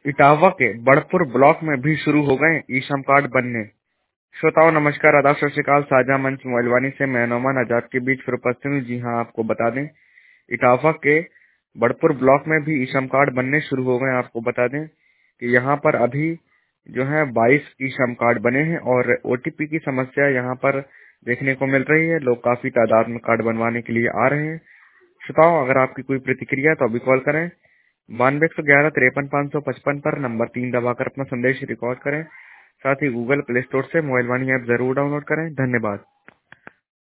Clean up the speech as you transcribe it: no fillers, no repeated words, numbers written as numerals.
इटावा के बड़पुर ब्लॉक में भी शुरू हो गए ई श्रम कार्ड बनने। श्रोताओं नमस्कार, आदाब, सत श्री अकाल। साझा मंच मोबाइलवानी से मैं नौमान आजाद के बीच फिर उपस्थित हूँ। जी हाँ, आपको बता दें इटावा के बड़पुर ब्लॉक में भी ई श्रम कार्ड बनने शुरू हो गए। आपको बता दें कि यहाँ पर अभी जो है 22 ई श्रम कार्ड बने हैं और ओटीपी की समस्या यहाँ पर देखने को मिल रही है। लोग काफी तादाद में कार्ड बनवाने के लिए आ रहे हैं। श्रोताओं, अगर आपकी कोई प्रतिक्रिया है तो अभी कॉल करें 92 111 53 555 पर नंबर 3 दबाकर अपना संदेश रिकॉर्ड करें। साथ ही गूगल प्ले स्टोर से मोबाइल वाणी ऐप जरूर डाउनलोड करें। धन्यवाद।